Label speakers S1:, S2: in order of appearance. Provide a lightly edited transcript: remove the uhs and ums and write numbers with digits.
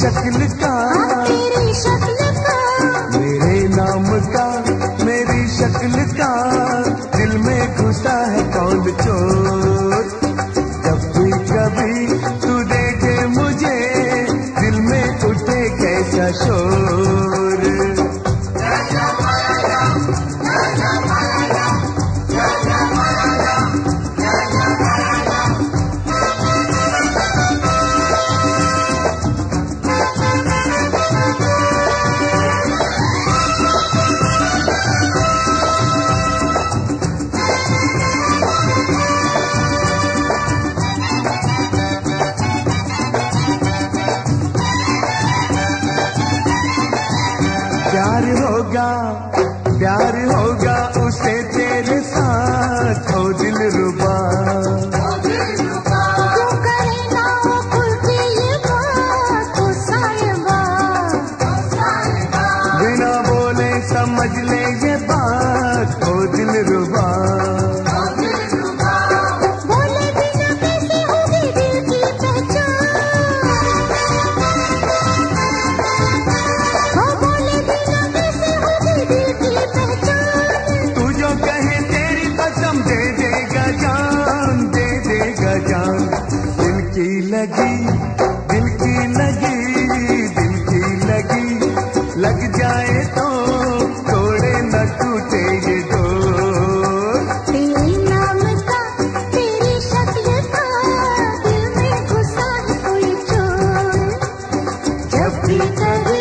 S1: शक्ल का,
S2: तेरी शक्ल का,
S1: मेरे नाम का, मेरी शक्ल का, दिल में घुसा है कौन चोर। जब भी कभी तू देखे मुझे, दिल में उठे कैसा शोर। प्यार होगा, प्यार होगा उसे तेरे साथ, ओ दिलरुबा।
S2: क्यों करे ना वो खुल के ये बात, ओ साहिबा।
S1: बिना बोले समझ ले ये बात, ओ दिलरुबा।
S2: बोले बिना कैसे होगी दिल की पहचान, हो बोले बिना कैसे होगी दिल की पहचान।
S1: तू जो कहे तेरी कसम दे देगा जान, दे देगा जान। दिल की लगी, दिल की लगी, दिल की लगी, लग जाए तो तोड़े न टूटे ये डोर।
S2: तेरे नाम का, तेरी शक्ल का, दिल में घुसा है कोई चोर। जब भी कभी